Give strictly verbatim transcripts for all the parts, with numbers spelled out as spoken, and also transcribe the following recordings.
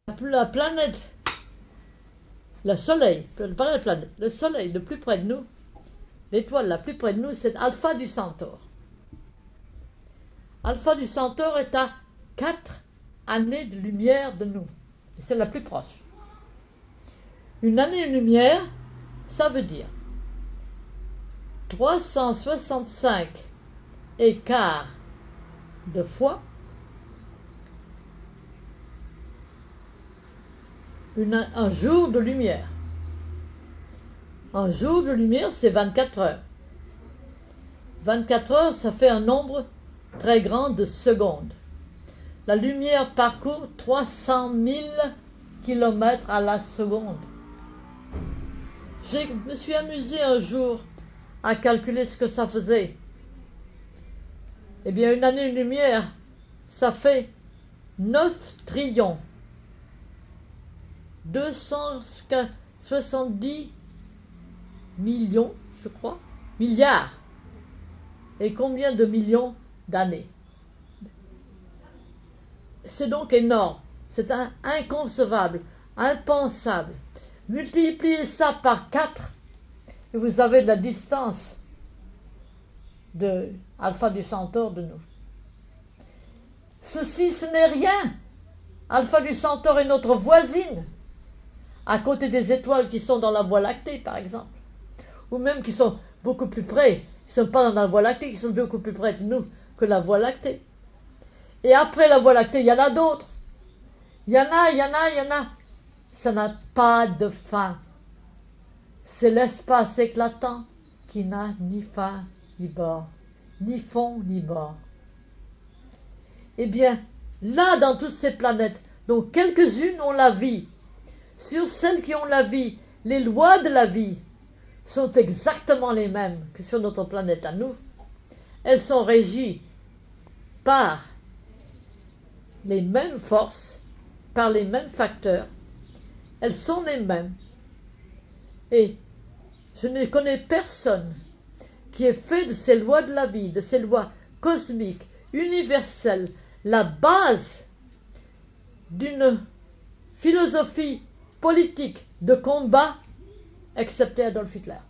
la planète, le soleil, pas la planète, le soleil le plus près de nous, l'étoile la plus près de nous, c'est Alpha du Centaure. Alpha du Centaure est à quatre années de lumière de nous. Et c'est la plus proche. Une année de lumière, ça veut dire trois cent soixante-cinq écarts de fois une, un jour de lumière. Un jour de lumière, c'est vingt-quatre heures. vingt-quatre heures, ça fait un nombre très grand de secondes. La lumière parcourt trois cent mille kilomètres à la seconde. Je me suis amusé un jour à calculer ce que ça faisait. Eh bien, une année de lumière, ça fait neuf trillions, deux cent soixante-dix millions, je crois, milliards. Et combien de millions d'années? C'est donc énorme, c'est inconcevable, impensable. Multipliez ça par quatre et vous avez de la distance de Alpha du Centaure de nous. Ceci, ce n'est rien. Alpha du Centaure est notre voisine, à côté des étoiles qui sont dans la Voie lactée, par exemple, ou même qui sont beaucoup plus près, qui ne sont pas dans la Voie lactée, qui sont beaucoup plus près de nous que la Voie lactée. Et après la Voie lactée, il y en a d'autres. Il y en a, il y en a, il y en a. Ça n'a pas de fin. C'est l'espace éclatant qui n'a ni fin ni bord, ni fond ni bord. Eh bien, là, dans toutes ces planètes, dont quelques-unes ont la vie, sur celles qui ont la vie, les lois de la vie sont exactement les mêmes que sur notre planète à nous. Elles sont régies par les mêmes forces, par les mêmes facteurs. Elles sont les mêmes. Et je ne connais personne qui ait fait de ces lois de la vie, de ces lois cosmiques, universelles, la base d'une philosophie politique de combat, excepté Adolf Hitler.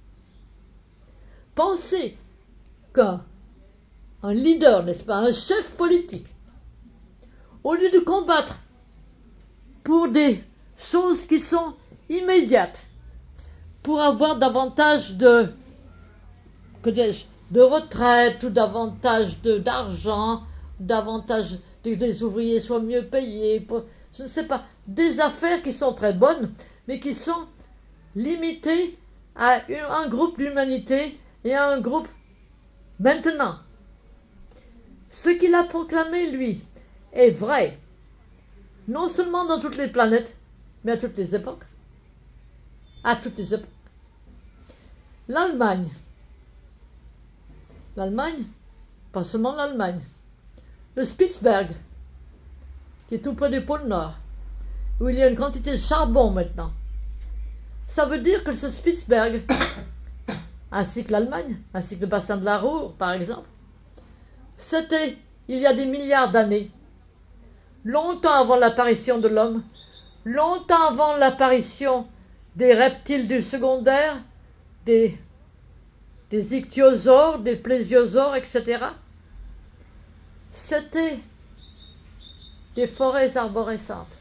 Pensez qu'un un leader, n'est-ce pas, un chef politique, au lieu de combattre pour des choses qui sont immédiates, pour avoir davantage de, que dis-je, de retraite ou davantage de, d'argent, davantage que les ouvriers soient mieux payés, pour, je ne sais pas, des affaires qui sont très bonnes, mais qui sont limitées à un groupe d'humanité et à un groupe maintenant. Ce qu'il a proclamé, lui, est vrai, non seulement dans toutes les planètes, mais à toutes les époques. À toutes les époques. L'Allemagne, l'Allemagne, pas seulement l'Allemagne, le Spitzberg, qui est tout près du pôle Nord, où il y a une quantité de charbon maintenant. Ça veut dire que ce Spitzberg, ainsi que l'Allemagne, ainsi que le bassin de la Ruhr, par exemple, c'était, il y a des milliards d'années, longtemps avant l'apparition de l'homme, longtemps avant l'apparition des reptiles du secondaire, des, des ichthyosaures, des plésiosaures, et cetera. C'était des forêts arborescentes,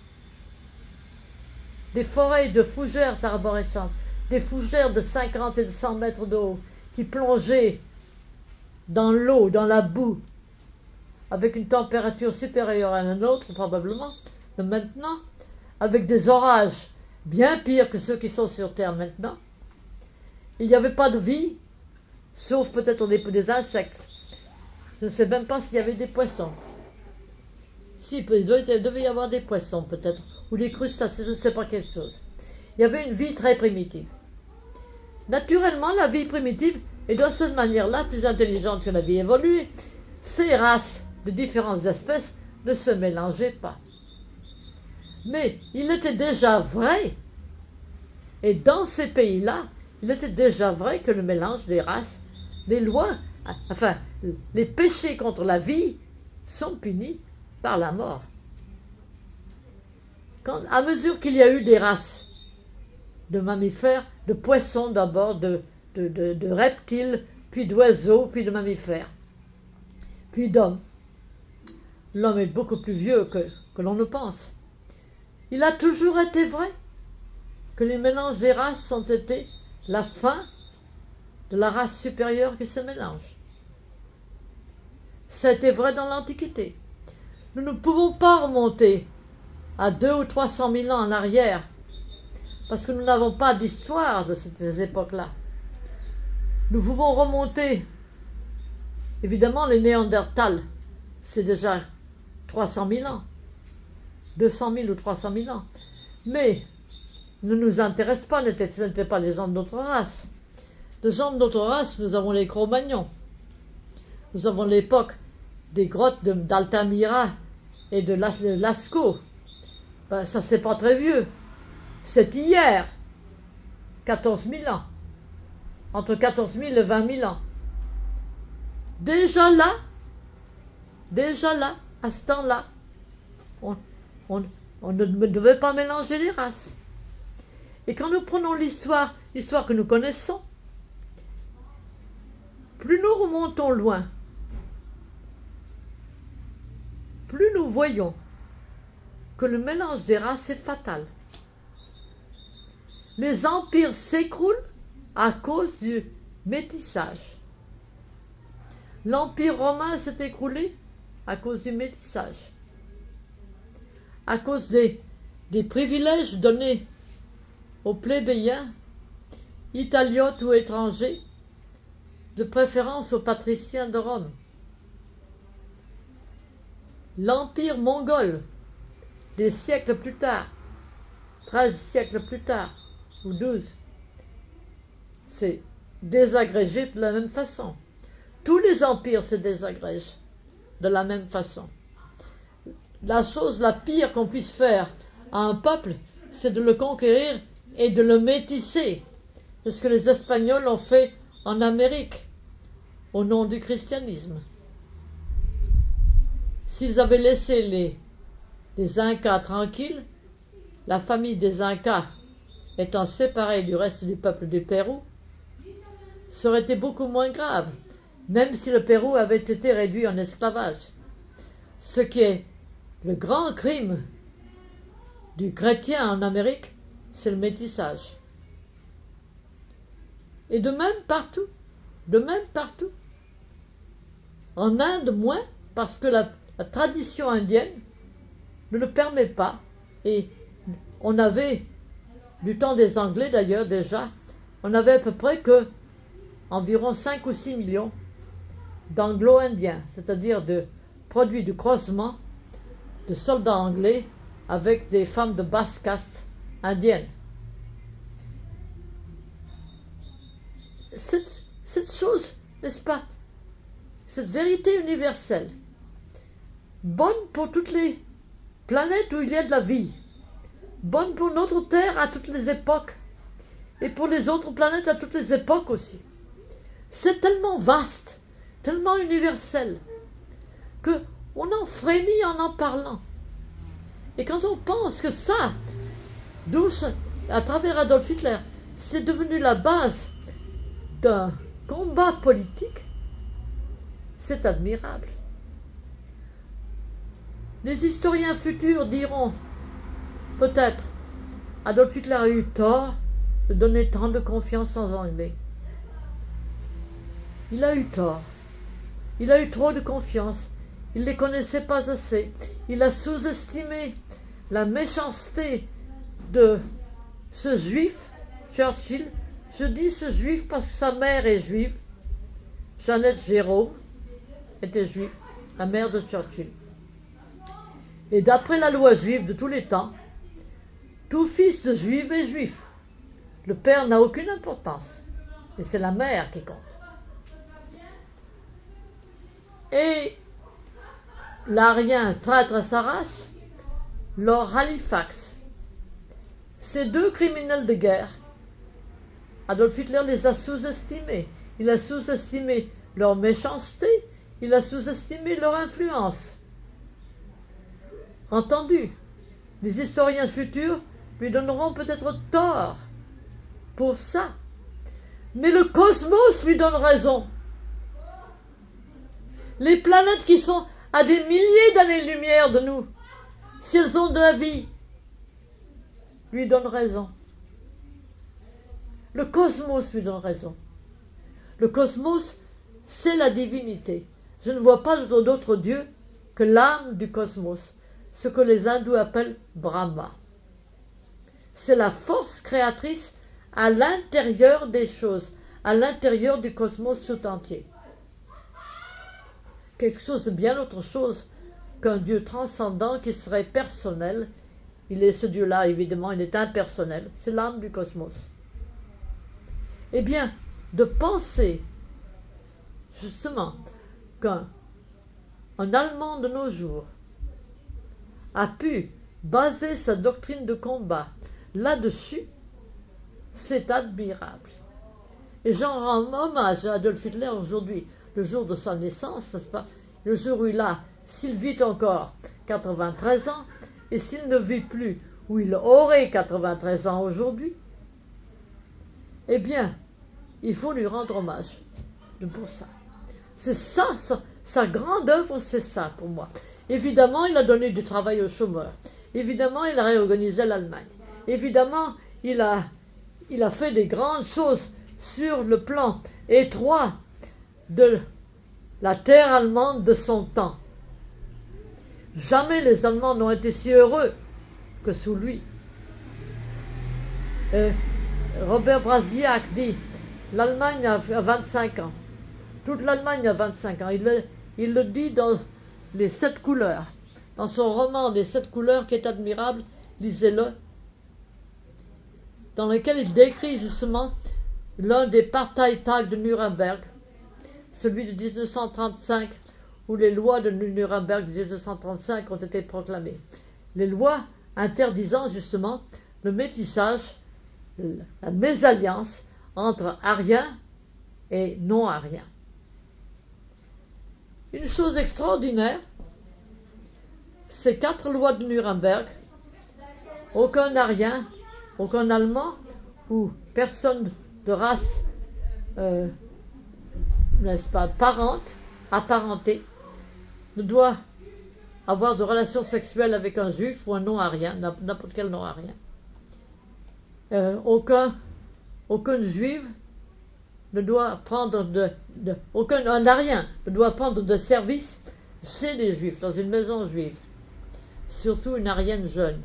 des forêts de fougères arborescentes, des fougères de cinquante et de cent mètres de haut, qui plongeaient dans l'eau, dans la boue, avec une température supérieure à la nôtre, probablement, mais maintenant, avec des orages bien pires que ceux qui sont sur Terre maintenant. Il n'y avait pas de vie, sauf peut-être des, des insectes. Je ne sais même pas s'il y avait des poissons. Si, il devait, il devait y avoir des poissons peut-être, ou des crustacés, je ne sais pas quelque chose. Il y avait une vie très primitive. Naturellement, la vie primitive est de cette manière-là plus intelligente que la vie évoluée. Ces races de différentes espèces ne se mélangeaient pas. Mais il était déjà vrai, et dans ces pays-là, il était déjà vrai que le mélange des races, les lois, enfin, les péchés contre la vie sont punis par la mort. Quand, à mesure qu'il y a eu des races de mammifères, de poissons d'abord, de, de, de, de reptiles, puis d'oiseaux, puis de mammifères, puis d'hommes. L'homme est beaucoup plus vieux que, que l'on ne pense. Il a toujours été vrai que les mélanges des races ont été la fin de la race supérieure qui se mélange. C'était vrai dans l'Antiquité. Nous ne pouvons pas remonter à deux ou trois cent mille ans en arrière, parce que nous n'avons pas d'histoire de ces époques-là. Nous pouvons remonter, évidemment, les Néandertals, c'est déjà trois cent mille ans, deux cent mille ou trois cent mille ans. Mais ne nous intéresse pas, ce n'étaient pas les gens de notre race. Les gens de notre race, nous avons les Cro-Magnons. Nous avons l'époque des grottes d'Altamira et de Lascaux. Ben, ça, c'est pas très vieux. C'est hier, quatorze mille ans. Entre quatorze mille et vingt mille ans. Déjà là, déjà là, à ce temps-là, on, on, on ne devait pas mélanger les races. Et quand nous prenons l'histoire, l'histoire que nous connaissons, plus nous remontons loin, plus nous voyons que le mélange des races est fatal. Les empires s'écroulent à cause du métissage. L'Empire romain s'est écroulé à cause du métissage, à cause des, des privilèges donnés aux plébéiens, italiotes ou étrangers, de préférence aux patriciens de Rome. L'Empire mongol, des siècles plus tard, treize siècles plus tard, ou douze, s'est désagrégé de la même façon. Tous les empires se désagrègent de la même façon. La chose la pire qu'on puisse faire à un peuple, c'est de le conquérir et de le métisser. C'est ce que les Espagnols ont fait en Amérique, au nom du christianisme. S'ils avaient laissé les, les Incas tranquilles, la famille des Incas étant séparée du reste du peuple du Pérou, ça aurait été beaucoup moins grave, même si le Pérou avait été réduit en esclavage. Ce qui est le grand crime du chrétien en Amérique, c'est le métissage. Et de même partout, de même partout. En Inde, moins, parce que la, la tradition indienne ne le permet pas. Et on avait, du temps des Anglais d'ailleurs déjà, on avait à peu près que environ cinq ou six millions d'anglo-indiens, c'est-à-dire de produits du croisement de soldats anglais avec des femmes de basse caste indiennes. Cette, cette chose, n'est-ce pas, cette vérité universelle, bonne pour toutes les planètes où il y a de la vie, bonne pour notre Terre à toutes les époques, et pour les autres planètes à toutes les époques aussi. C'est tellement vaste, tellement universel, que on en frémit en en parlant. Et quand on pense que ça, d'où, à travers Adolf Hitler, c'est devenu la base d'un combat politique, c'est admirable. Les historiens futurs diront, peut-être, Adolf Hitler a eu tort de donner tant de confiance aux Anglais. Il a eu tort. Il a eu trop de confiance. Il ne les connaissait pas assez. Il a sous-estimé la méchanceté de ce juif, Churchill. Je dis ce juif parce que sa mère est juive. Jeannette Jérôme était juive, la mère de Churchill. Et d'après la loi juive de tous les temps, tout fils de juif est juif. Le père n'a aucune importance. Et c'est la mère qui compte. Et l'Arien traître à sa race, Lord Halifax. Ces deux criminels de guerre, Adolf Hitler les a sous-estimés. Il a sous-estimé leur méchanceté, il a sous-estimé leur influence. Entendu, Les historiens futurs lui donneront peut-être tort pour ça. Mais le cosmos lui donne raison. Les planètes qui sont à des milliers d'années-lumière de nous, si elles ont de la vie, lui donnent raison. Le cosmos lui donne raison. Le cosmos, c'est la divinité. Je ne vois pas d'autre Dieu que l'âme du cosmos, ce que les hindous appellent Brahma. C'est la force créatrice à l'intérieur des choses, à l'intérieur du cosmos tout entier. Quelque chose de bien autre chose qu'un Dieu transcendant qui serait personnel. Il est ce Dieu-là, évidemment, il est impersonnel. C'est l'âme du cosmos. Eh bien, de penser, justement, qu'un un Allemand de nos jours a pu baser sa doctrine de combat là-dessus, c'est admirable. Et j'en rends hommage à Adolf Hitler aujourd'hui, le jour de sa naissance, n'est-ce pas? Le jour où il a, s'il vit encore, quatre-vingt-treize ans, et s'il ne vit plus, où il aurait quatre-vingt-treize ans aujourd'hui, eh bien, il faut lui rendre hommage pour ça. C'est ça, sa, sa grande œuvre, c'est ça pour moi. Évidemment, il a donné du travail aux chômeurs. Évidemment, il a réorganisé l'Allemagne. Évidemment, il a, il a fait des grandes choses sur le plan étroit de la terre allemande de son temps. Jamais les Allemands n'ont été si heureux que sous lui. Et Robert Brasiak dit, l'Allemagne a vingt-cinq ans. Toute l'Allemagne a vingt-cinq ans. Il le, il le dit dans Les Sept Couleurs, dans son roman Les Sept Couleurs qui est admirable, lisez-le, dans lequel il décrit justement l'un des Parteitags de Nuremberg, celui de dix-neuf cent trente-cinq, où les lois de Nuremberg de dix-neuf cent trente-cinq ont été proclamées. Les lois interdisant justement le métissage, la mésalliance entre Aryens et non-Aryens. Une chose extraordinaire, ces quatre lois de Nuremberg, aucun Aryen, aucun Allemand ou personne de race, euh, n'est-ce pas, parente, apparentée, ne doit avoir de relations sexuelles avec un juif ou un non-arien, n'importe quel non-arien. Euh, aucun, aucune juive ne doit prendre de, de aucun un arien ne doit prendre de service chez les juifs, dans une maison juive. Surtout une arienne jeune.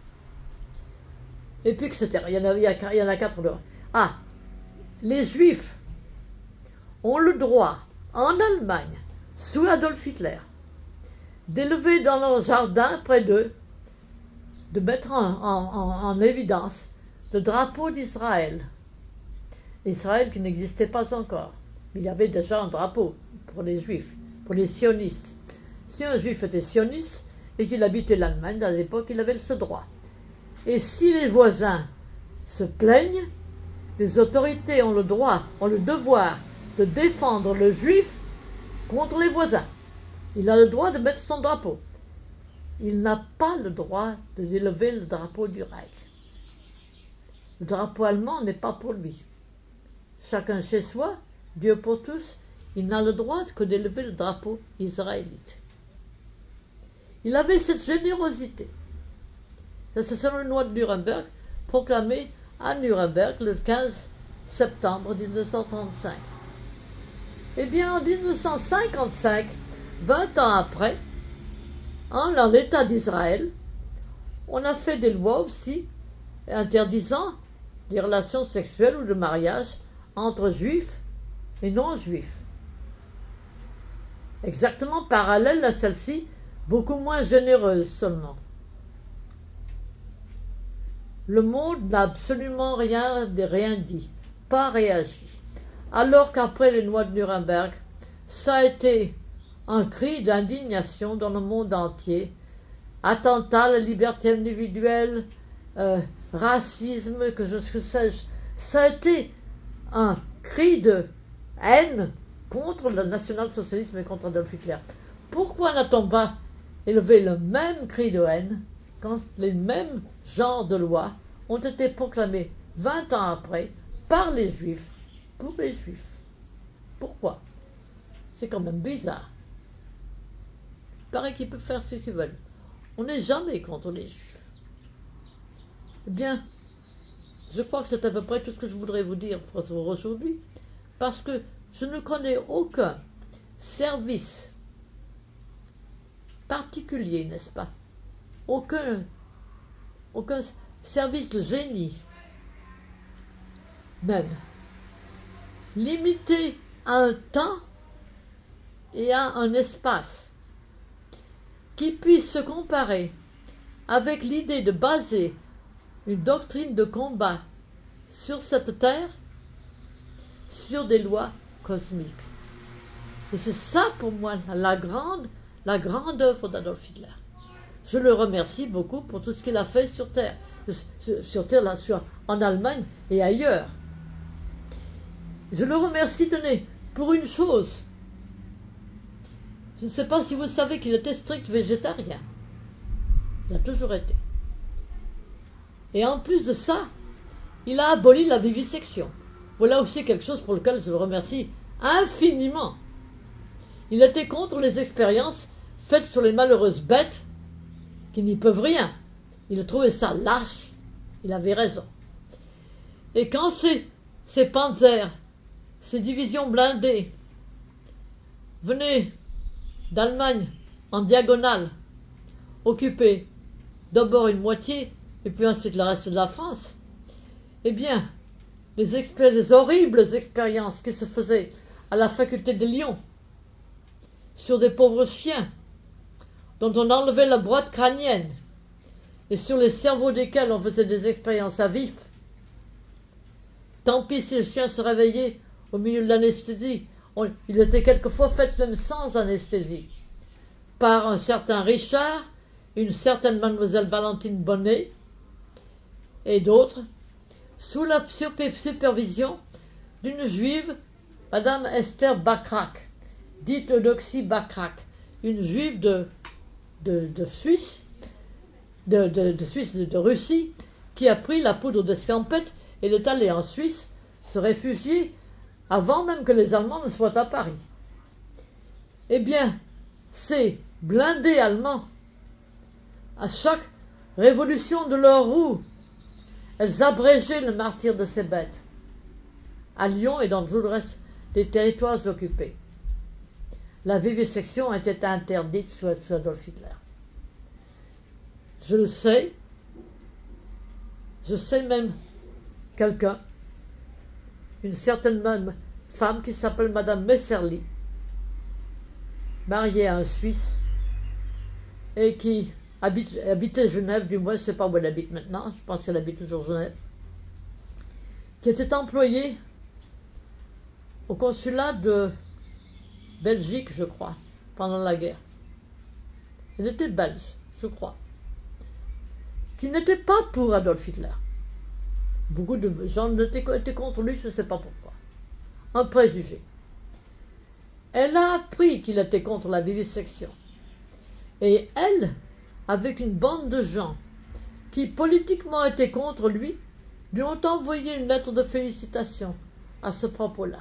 Et puis, et cetera. Il y en a, il y a, il y en a quatre lois. Ah, les juifs ont le droit, en Allemagne, sous Adolf Hitler, d'élever dans leur jardin près d'eux, de mettre en, en, en, en évidence le drapeau d'Israël. Israël qui n'existait pas encore. Il y avait déjà un drapeau pour les juifs, pour les sionistes. Si un juif était sioniste et qu'il habitait l'Allemagne, à l'époque, il avait ce droit. Et si les voisins se plaignent, les autorités ont le droit, ont le devoir de défendre le juif contre les voisins. Il a le droit de mettre son drapeau. Il n'a pas le droit de d'élever le drapeau du Reich. Le drapeau allemand n'est pas pour lui. Chacun chez soi, Dieu pour tous, il n'a le droit que d'élever le drapeau israélite. Il avait cette générosité. Ça, c'est selon une loi de Nuremberg, proclamée à Nuremberg le quinze septembre mille neuf cent trente-cinq. Eh bien, en mille neuf cent cinquante-cinq, vingt ans après, en, dans l'État d'Israël, on a fait des lois aussi interdisant des relations sexuelles ou de mariage entre juifs et non-juifs. Exactement parallèle à celle-ci, beaucoup moins généreuse seulement. Le monde n'a absolument rien, rien dit, pas réagi. Alors qu'après les lois de Nuremberg, ça a été un cri d'indignation dans le monde entier. Attentat à la liberté individuelle, euh, racisme, que je que sais-je. Ça a été un cri de haine contre le national-socialisme et contre Adolf Hitler. Pourquoi n'a-t-on pas élevé le même cri de haine quand les mêmes genres de lois ont été proclamés vingt ans après par les Juifs, pour les Juifs. Pourquoi? C'est quand même bizarre. Il paraît qu'ils peuvent faire ce qu'ils veulent. On n'est jamais contre les Juifs. Eh bien, je crois que c'est à peu près tout ce que je voudrais vous dire pour aujourd'hui, parce que je ne connais aucun service particulier, n'est-ce pas? Aucun, aucun service de génie, même, limité à un temps et à un espace, qui puisse se comparer avec l'idée de baser une doctrine de combat sur cette terre, sur des lois cosmiques. Et c'est ça pour moi la grande, la grande œuvre d'Adolf Hitler. Je le remercie beaucoup pour tout ce qu'il a fait sur terre, sur terre là, sur, en Allemagne et ailleurs. Je le remercie, tenez, pour une chose. Je ne sais pas si vous savez qu'il était strict végétarien. Il a toujours été. Et en plus de ça, il a aboli la vivisection. Voilà aussi quelque chose pour lequel je le remercie infiniment. Il était contre les expériences faites sur les malheureuses bêtes qui n'y peuvent rien. Il a trouvé ça lâche. Il avait raison. Et quand ces, ces panzers, ces divisions blindées venaient d'Allemagne en diagonale, occuper d'abord une moitié et puis ensuite le reste de la France, eh bien, les, expé- les horribles expériences qui se faisaient à la faculté de Lyon sur des pauvres chiens dont on enlevait la boîte crânienne et sur les cerveaux desquels on faisait des expériences à vif, tant pis si le chien se réveillait au milieu de l'anesthésie. On, il était quelquefois fait même sans anesthésie, par un certain Richard, une certaine mademoiselle Valentine Bonnet, et d'autres, sous la supervision d'une juive, Madame Esther Bachrach, dite Eudoxie Bachrach, une juive de, de, de Suisse, de, de, de Suisse, de, de Russie, qui a pris la poudre d'escampette et est allée en Suisse se réfugier avant même que les Allemands ne soient à Paris. Eh bien, ces blindés allemands, à chaque révolution de leur roue, elles abrégeaient le martyre de ces bêtes, à Lyon et dans tout le reste des territoires occupés. La vivisection était interdite sous, sous Adolf Hitler. Je le sais, je sais même quelqu'un, une certaine même femme qui s'appelle Madame Messerli, mariée à un Suisse, et qui habite, habitait Genève, du moins je ne sais pas où elle habite maintenant, je pense qu'elle habite toujours Genève, qui était employée au consulat de Belgique, je crois, pendant la guerre. Elle était belge, je crois, qui n'était pas pour Adolf Hitler. Beaucoup de gens étaient contre lui, je ne sais pas pourquoi. Un préjugé. Elle a appris qu'il était contre la vivisection. Et elle, avec une bande de gens qui politiquement étaient contre lui, lui ont envoyé une lettre de félicitations à ce propos-là.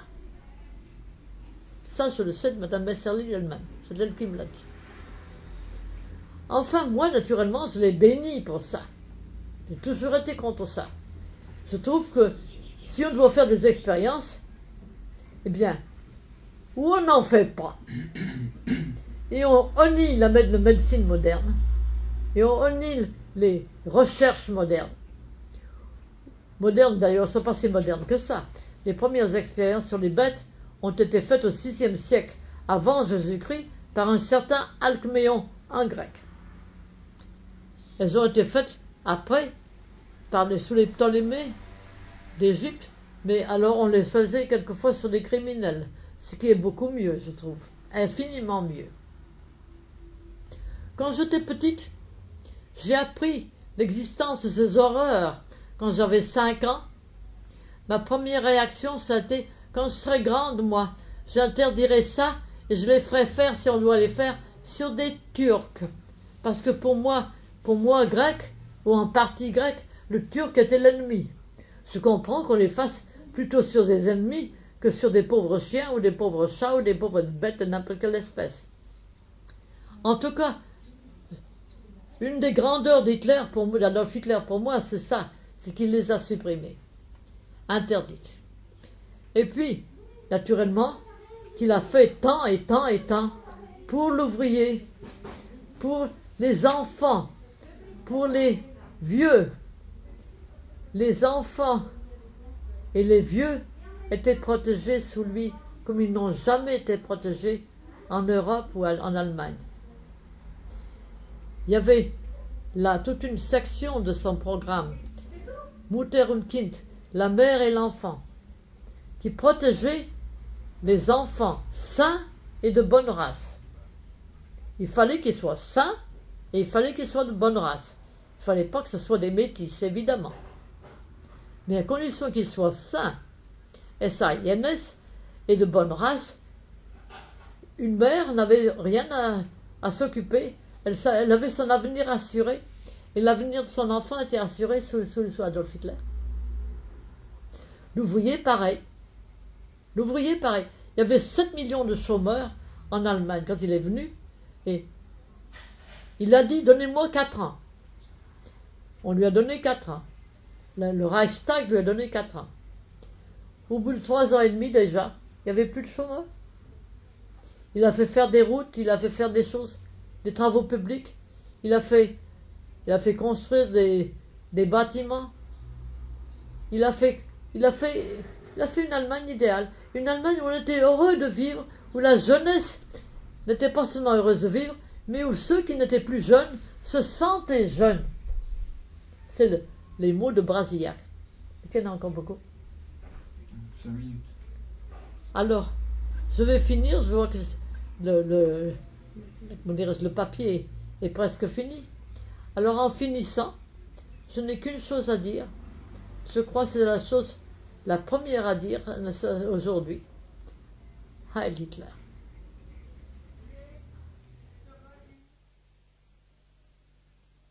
Ça, je le sais de Mme Messerli elle-même. C'est elle qui me l'a dit. Enfin, moi, naturellement, je l'ai béni pour ça. J'ai toujours été contre ça. Je trouve que si on doit faire des expériences, eh bien, ou on n'en fait pas, et on honnie la médecine moderne, et on honnie les recherches modernes. Modernes d'ailleurs, ne sont pas si modernes que ça. Les premières expériences sur les bêtes ont été faites au sixième siècle avant Jésus-Christ par un certain Alcméon, un grec. Elles ont été faites après, par les, sous les Ptolémées d'Égypte, mais alors on les faisait quelquefois sur des criminels, ce qui est beaucoup mieux, je trouve, infiniment mieux. Quand j'étais petite, j'ai appris l'existence de ces horreurs quand j'avais cinq ans. Ma première réaction, ça a été, quand je serai grande, moi, j'interdirai ça et je les ferai faire, si on doit les faire, sur des Turcs. Parce que pour moi, pour moi, grec, ou en partie grec, le Turc était l'ennemi. Je comprends qu'on les fasse plutôt sur des ennemis que sur des pauvres chiens ou des pauvres chats ou des pauvres bêtes de n'importe quelle espèce. En tout cas, une des grandeurs d'Hitler, pour moi, d'Adolf Hitler, pour moi, c'est ça, c'est qu'il les a supprimées, interdites. Et puis, naturellement, qu'il a fait tant et tant et tant pour l'ouvrier, pour les enfants, pour les vieux. Les enfants et les vieux étaient protégés sous lui comme ils n'ont jamais été protégés en Europe ou en Allemagne. Il y avait là toute une section de son programme, Mutter und Kind, la mère et l'enfant, qui protégeait les enfants sains et de bonne race. Il fallait qu'ils soient sains et il fallait qu'ils soient de bonne race. Il ne fallait pas que ce soit des métis, évidemment. Mais à condition qu'ils soient sains, et ça, Yennes, et de bonne race, une mère n'avait rien à, à s'occuper. Elle, elle avait son avenir assuré, et l'avenir de son enfant était assuré sous, sous, sous Adolf Hitler. L'ouvrier, pareil. L'ouvrier, pareil. Il y avait sept millions de chômeurs en Allemagne quand il est venu, et il a dit, donnez-moi quatre ans. On lui a donné quatre ans. Le, le Reichstag lui a donné quatre ans. Au bout de trois ans et demi déjà, il n'y avait plus de chômeurs. Il a fait faire des routes, il a fait faire des choses, des travaux publics. Il a fait, il a fait construire des, des bâtiments. Il a fait, il a fait, il a fait une Allemagne idéale. Une Allemagne où on était heureux de vivre, où la jeunesse n'était pas seulement heureuse de vivre, mais où ceux qui n'étaient plus jeunes se sentaient jeunes. C'est le, les mots de Brasillac. Est-ce qu'il y en a encore beaucoup? cinq minutes. Alors, je vais finir, je vois que le, le, le papier est presque fini. Alors en finissant, je n'ai qu'une chose à dire. Je crois que c'est la chose, la première à dire aujourd'hui. Heil Hitler.